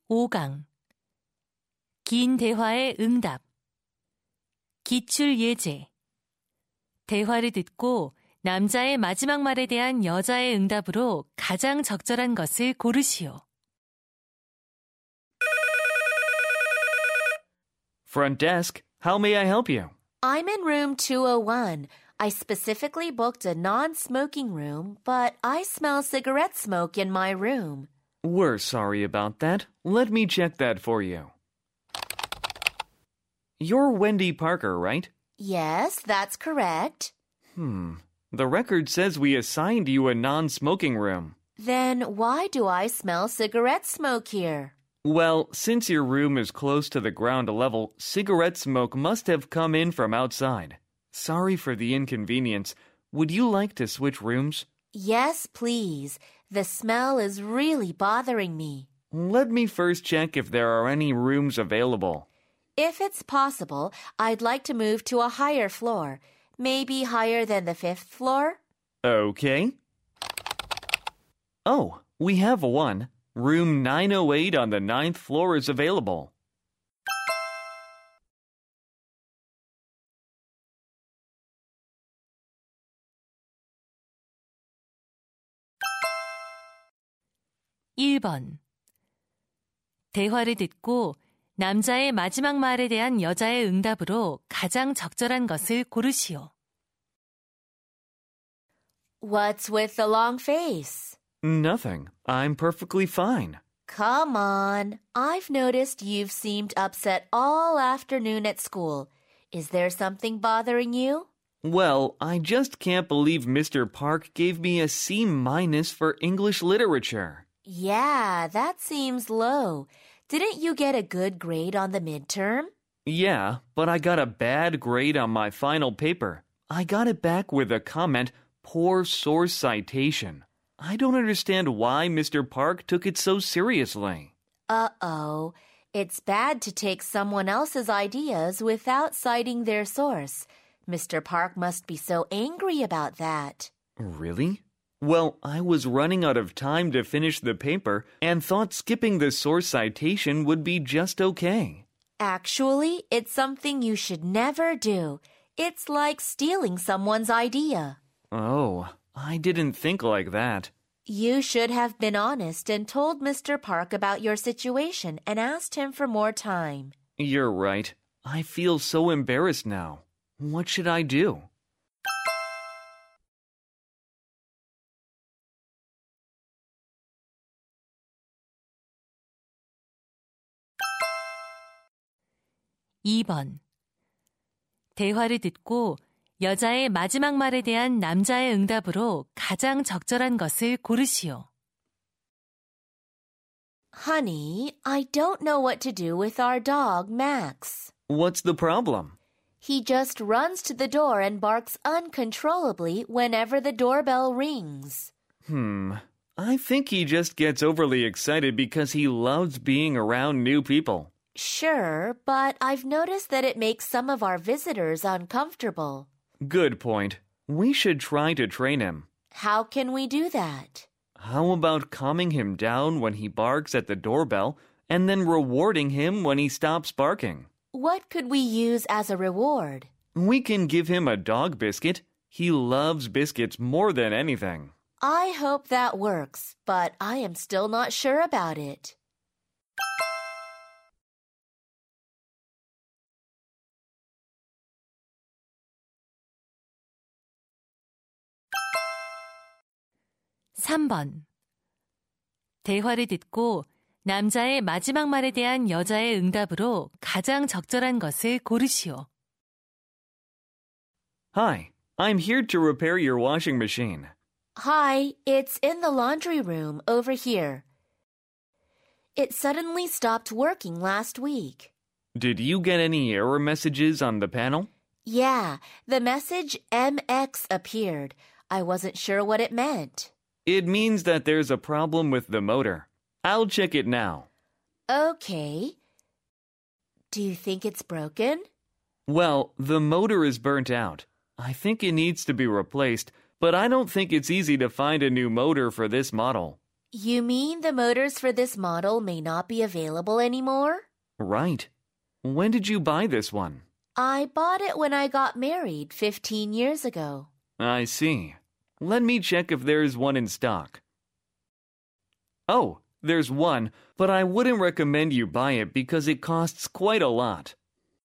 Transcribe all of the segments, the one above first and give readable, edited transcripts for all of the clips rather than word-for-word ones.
5강 긴 대화의 응답 기출 예제 대화를 듣고 남자의 마지막 말에 대한 여자의 응답으로 가장 적절한 것을 고르시오. Front desk, how may I help you? I'm in room 201. I specifically booked a non-smoking room, but I smell cigarette smoke in my room. We're sorry about that. Let me check that for you. You're Wendy Parker, right? Yes, that's correct. The record says we assigned you a non-smoking room. Then why do I smell cigarette smoke here? Well, since your room is close to the ground level, cigarette smoke must have come in from outside. Sorry for the inconvenience. Would you like to switch rooms? Yes, please. The smell is really bothering me. Let me first check if there are any rooms available. If it's possible, I'd like to move to a higher floor. Maybe higher than the 5th floor? Okay. Oh, we have one. Room 908 on the 9th floor is available. (1번) 대화를 듣고 남자의 마지막 말에 대한 여자의 응답으로 가장 적절한 것을 고르시오. What's with the long face? Nothing. I'm perfectly fine. Come on. I've noticed you've seemed upset all afternoon at school. Is there something bothering you? Well, I just can't believe Mr. Park gave me a C- for English literature. Yeah, that seems low. Didn't you get a good grade on the midterm? Yeah, but I got a bad grade on my final paper. I got it back with a comment, poor source citation. I don't understand why Mr. Park took it so seriously. Uh-oh. It's bad to take someone else's ideas without citing their source. Mr. Park must be so angry about that. Really? Well, I was running out of time to finish the paper and thought skipping the source citation would be just okay. Actually, it's something you should never do. It's like stealing someone's idea. Oh, I didn't think like that. You should have been honest and told Mr. Park about your situation and asked him for more time. You're right. I feel so embarrassed now. What should I do? (2번) 대화를 듣고 여자의 마지막 말에 대한 남자의 응답으로 가장 적절한 것을 고르시오. Honey, I don't know what to do with our dog, Max. What's the problem? He just runs to the door and barks uncontrollably whenever the doorbell rings. I think he just gets overly excited because he loves being around new people. Sure, but I've noticed that it makes some of our visitors uncomfortable. Good point. We should try to train him. How can we do that? How about calming him down when he barks at the doorbell and then rewarding him when he stops barking? What could we use as a reward? We can give him a dog biscuit. He loves biscuits more than anything. I hope that works, but I am still not sure about it. (3번) 대화를 듣고 남자의 마지막 말에 대한 여자의 응답으로 가장 적절한 것을 고르시오. Hi, I'm here to repair your washing machine. Hi, it's in the laundry room over here. It suddenly stopped working last week. Did you get any error messages on the panel? Yeah, the message MX appeared. I wasn't sure what it meant. It means that there's a problem with the motor. I'll check it now. Okay. Do you think it's broken? Well, the motor is burnt out. I think it needs to be replaced, but I don't think it's easy to find a new motor for this model. You mean the motors for this model may not be available anymore? Right. When did you buy this one? I bought it when I got married 15 years ago. I see. Let me check if there's one in stock. Oh, there's one, but I wouldn't recommend you buy it because it costs quite a lot.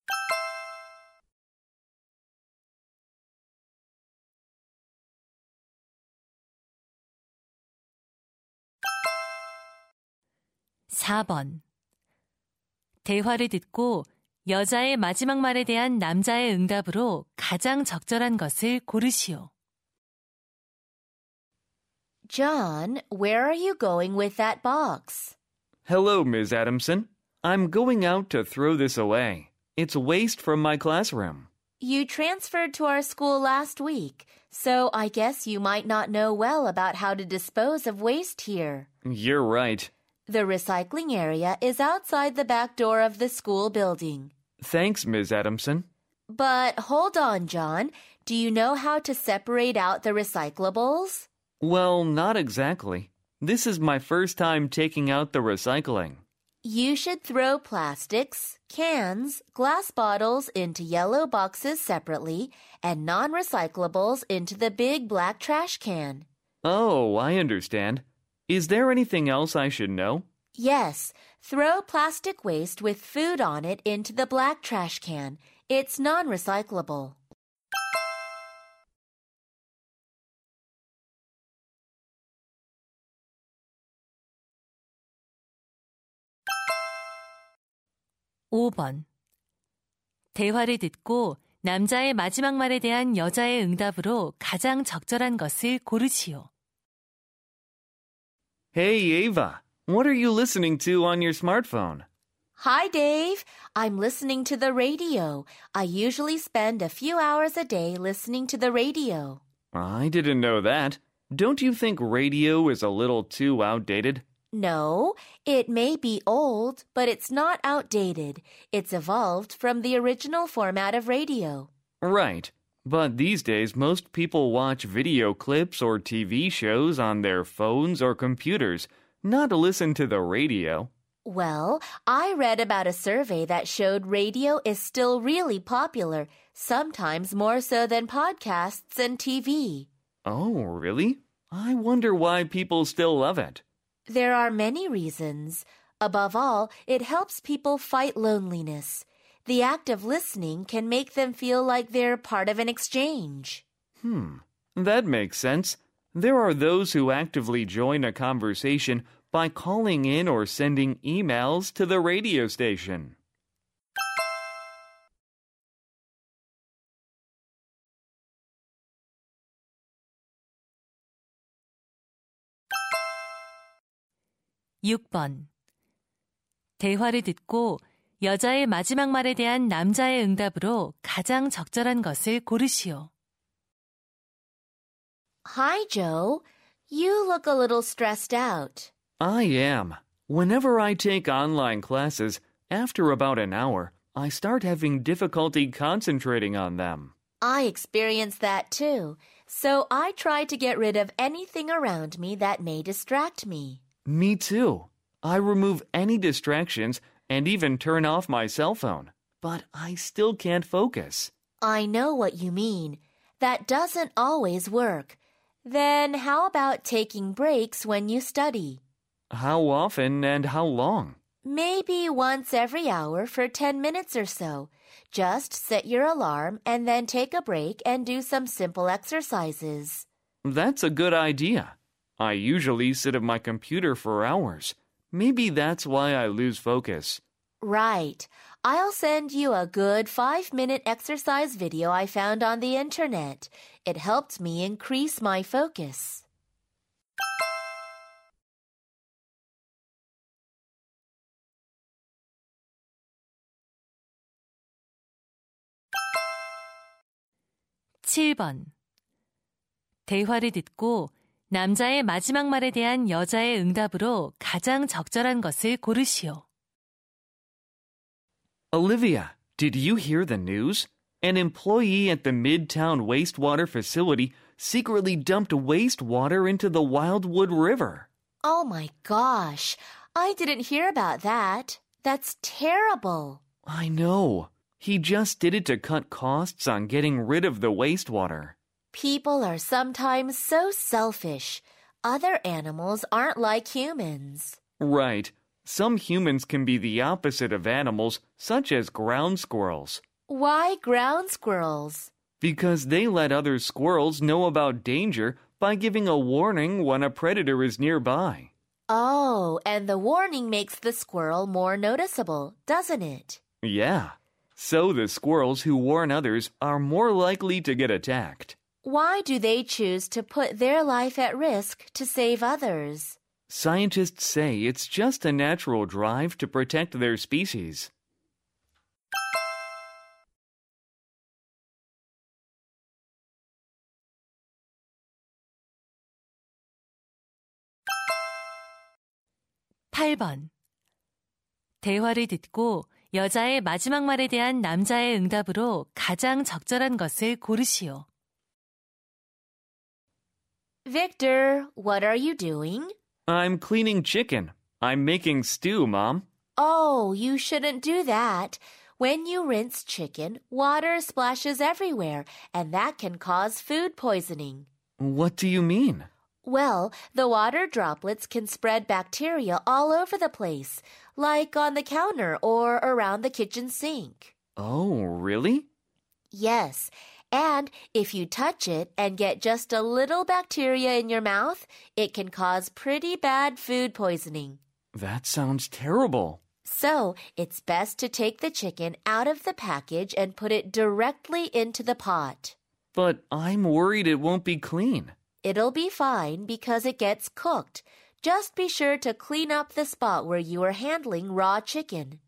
(4번) 대화를 듣고 여자의 마지막 말에 대한 남자의 응답으로 가장 적절한 것을 고르시오. John, where are you going with that box? Hello, Ms. Adamson. I'm going out to throw this away. It's waste from my classroom. You transferred to our school last week, so I guess you might not know well about how to dispose of waste here. You're right. The recycling area is outside the back door of the school building. Thanks, Ms. Adamson. But hold on, John. Do you know how to separate out the recyclables? Well, not exactly. This is my first time taking out the recycling. You should throw plastics, cans, glass bottles into yellow boxes separately and non-recyclables into the big black trash can. Oh, I understand. Is there anything else I should know? Yes, throw plastic waste with food on it into the black trash can. It's non-recyclable. (5번) 대화를 듣고 남자의 마지막 말에 대한 여자의 응답으로 가장 적절한 것을 고르시오. Hey, Ava. What are you listening to on your smartphone? Hi, Dave. I'm listening to the radio. I usually spend a few hours a day listening to the radio. I didn't know that. Don't you think radio is a little too outdated? No, it may be old, but it's not outdated. It's evolved from the original format of radio. Right. But these days, most people watch video clips or TV shows on their phones or computers, not listen to the radio. Well, I read about a survey that showed radio is still really popular, sometimes more so than podcasts and TV. Oh, really? I wonder why people still love it. There are many reasons. Above all, it helps people fight loneliness. The act of listening can make them feel like they're part of an exchange. That makes sense. There are those who actively join a conversation by calling in or sending emails to the radio station. (6번) 대화를 듣고 여자의 마지막 말에 대한 남자의 응답으로 가장 적절한 것을 고르시오. Hi, Joe. You look a little stressed out. I am. Whenever I take online classes, after about an hour, I start having difficulty concentrating on them. I experience that too, so I try to get rid of anything around me that may distract me. Me too. I remove any distractions and even turn off my cell phone, but I still can't focus. I know what you mean. That doesn't always work. Then how about taking breaks when you study? How often and how long? Maybe once every hour for 10 minutes or so. Just set your alarm and then take a break and do some simple exercises. That's a good idea. I usually sit at my computer for hours. Maybe that's why I lose focus. Right. I'll send you a good 5-minute exercise video I found on the internet. It helped me increase my focus. (7번) 대화를 듣고 남자의 마지막 말에 대한 여자의 응답으로 가장 적절한 것을 고르시오. Olivia, did you hear the news? An employee at the Midtown wastewater facility secretly dumped wastewater into the Wildwood River. Oh my gosh, I didn't hear about that. That's terrible. I know. He just did it to cut costs on getting rid of the wastewater. People are sometimes so selfish. Other animals aren't like humans. Right. Some humans can be the opposite of animals, such as ground squirrels. Why ground squirrels? Because they let other squirrels know about danger by giving a warning when a predator is nearby. Oh, and the warning makes the squirrel more noticeable, doesn't it? Yeah. So the squirrels who warn others are more likely to get attacked. Why do they choose to put their life at risk to save others? Scientists say it's just a natural drive to protect their species. (8번) 대화를 듣고 여자의 마지막 말에 대한 남자의 응답으로 가장 적절한 것을 고르시오. Victor, what are you doing? I'm cleaning chicken. I'm making stew, Mom. Oh, you shouldn't do that. When you rinse chicken, water splashes everywhere, and that can cause food poisoning. What do you mean? Well, the water droplets can spread bacteria all over the place, like on the counter or around the kitchen sink. Oh, really? Yes, and if you touch it and get just a little bacteria in your mouth, it can cause pretty bad food poisoning. That sounds terrible. So, it's best to take the chicken out of the package and put it directly into the pot. But I'm worried it won't be clean. It'll be fine because it gets cooked. Just be sure to clean up the spot where you are handling raw chicken.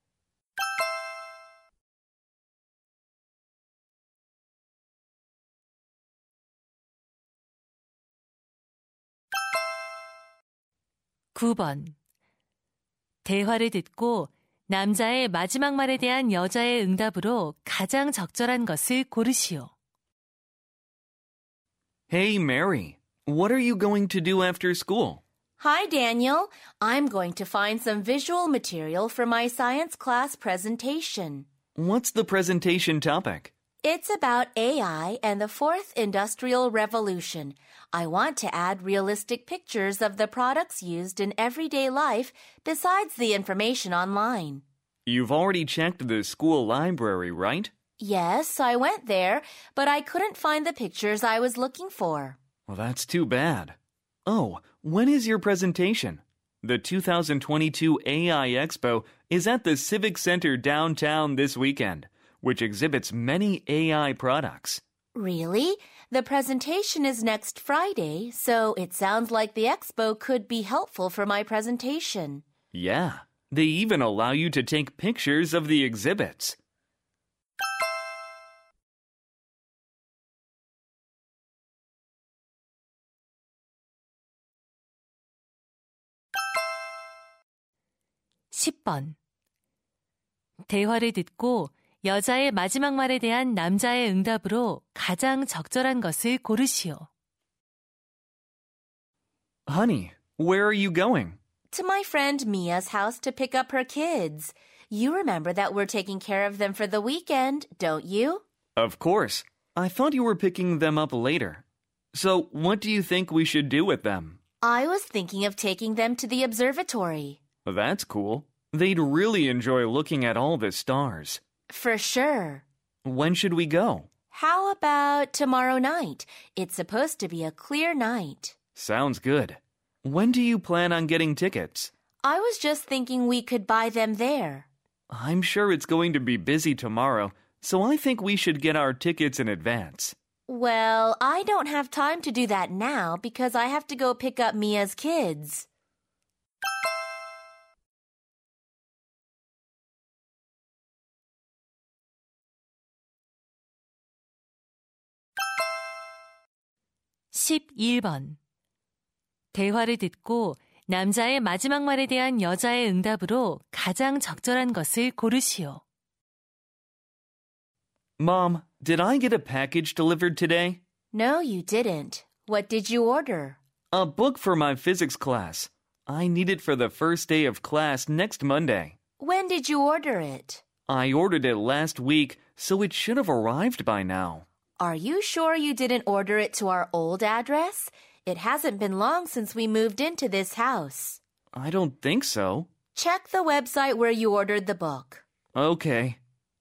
(9번) 대화를 듣고 남자의 마지막 말에 대한 여자의 응답으로 가장 적절한 것을 고르시오. Hey, Mary. What are you going to do after school? Hi, Daniel. I'm going to find some visual material for my science class presentation. What's the presentation topic? It's about AI and the fourth industrial revolution. I want to add realistic pictures of the products used in everyday life besides the information online. You've already checked the school library, right? Yes, I went there, but I couldn't find the pictures I was looking for. Well, that's too bad. Oh, when is your presentation? The 2022 AI Expo is at the Civic Center downtown this weekend, which exhibits many AI products. Really? The presentation is next Friday, so it sounds like the expo could be helpful for my presentation. Yeah, they even allow you to take pictures of the exhibits. (10번) 대화를 듣고 여자의 마지막 말에 대한 남자의 응답으로 가장 적절한 것을 고르시오. Honey, where are you going? To my friend Mia's house to pick up her kids. You remember that we're taking care of them for the weekend, don't you? Of course. I thought you were picking them up later. So, what do you think we should do with them? I was thinking of taking them to the observatory. That's cool. They'd really enjoy looking at all the stars. For sure. When should we go? How about tomorrow night? It's supposed to be a clear night. Sounds good. When do you plan on getting tickets? I was just thinking we could buy them there. I'm sure it's going to be busy tomorrow, so I think we should get our tickets in advance. Well, I don't have time to do that now because I have to go pick up Mia's kids. (11번) 대화를 듣고 남자의 마지막 말에 대한 여자의 응답으로 가장 적절한 것을 고르시오. Mom, did I get a package delivered today? No, you didn't. What did you order? A book for my physics class. I need it for the first day of class next Monday. When did you order it? I ordered it last week, so it should have arrived by now. Are you sure you didn't order it to our old address? It hasn't been long since we moved into this house. I don't think so. Check the website where you ordered the book. Okay.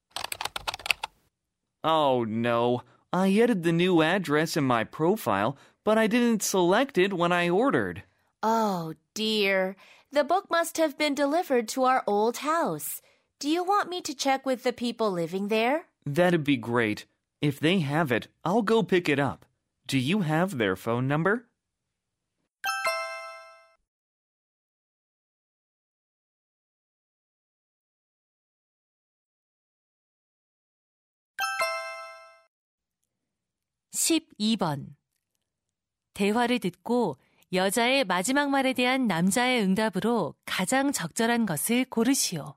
Oh no, I added the new address in my profile, but I didn't select it when I ordered. Oh dear, the book must have been delivered to our old house. Do you want me to check with the people living there? That'd be great. If they have it, I'll go pick it up. Do you have their phone number? (12번) 대화를 듣고 여자의 마지막 말에 대한 남자의 응답으로 가장 적절한 것을 고르시오.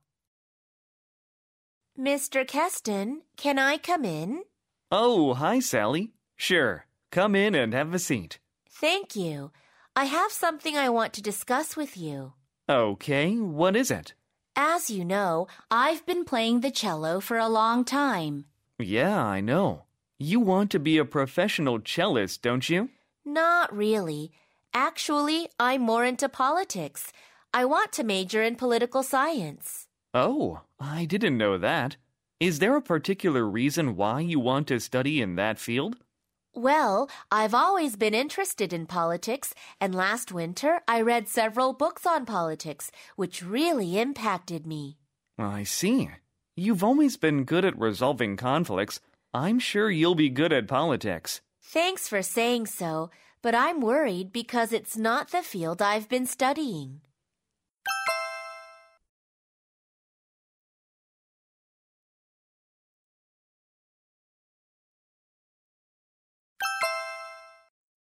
Mr. Keston, can I come in? Oh, hi, Sally. Sure. Come in and have a seat. Thank you. I have something I want to discuss with you. Okay, what is it? As you know, I've been playing the cello for a long time. Yeah, I know. You want to be a professional cellist, don't you? Not really. Actually, I'm more into politics. I want to major in political science. Oh, I didn't know that. Is there a particular reason why you want to study in that field? Well, I've always been interested in politics, and last winter I read several books on politics, which really impacted me. I see. You've always been good at resolving conflicts. I'm sure you'll be good at politics. Thanks for saying so, but I'm worried because it's not the field I've been studying.